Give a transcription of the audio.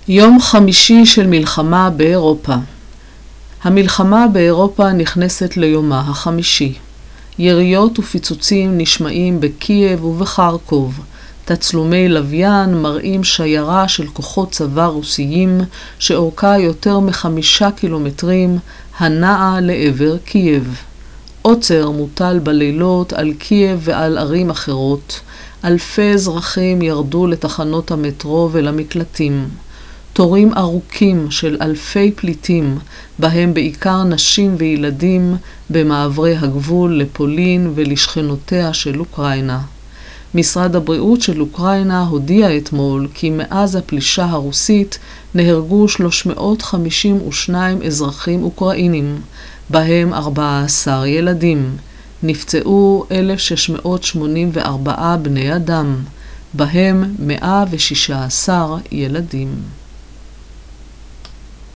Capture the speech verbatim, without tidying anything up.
יום חמישי של מלחמה באירופה. המלחמה באירופה נכנסת ליומה החמישי. יריות ופיצוצים נשמעים בקייב ובחרקוב. תצלומי לוויין מראים שיירה של כוחות צבא רוסיים שאורכה יותר מחמישה קילומטרים הנעה לעבר קייב. עוצר מוטל בלילות על קייב ועל ערים אחרות. אלפי אזרחים ירדו לתחנות המטרו ולמקלטים. תורים ארוכים של אלפי פליטים, בהם בעיקר נשים וילדים, במעברי הגבול לפולין ולשכנותיה של אוקראינה. משרד הבריאות של אוקראינה הודיע אתמול כי מאז הפלישה הרוסית נהרגו שלוש מאות חמישים ושניים אזרחים אוקראינים, בהם ארבעה עשר ילדים. נפצעו אלף שש מאות שמונים וארבעה בני אדם, בהם מאה ושש עשרה ילדים.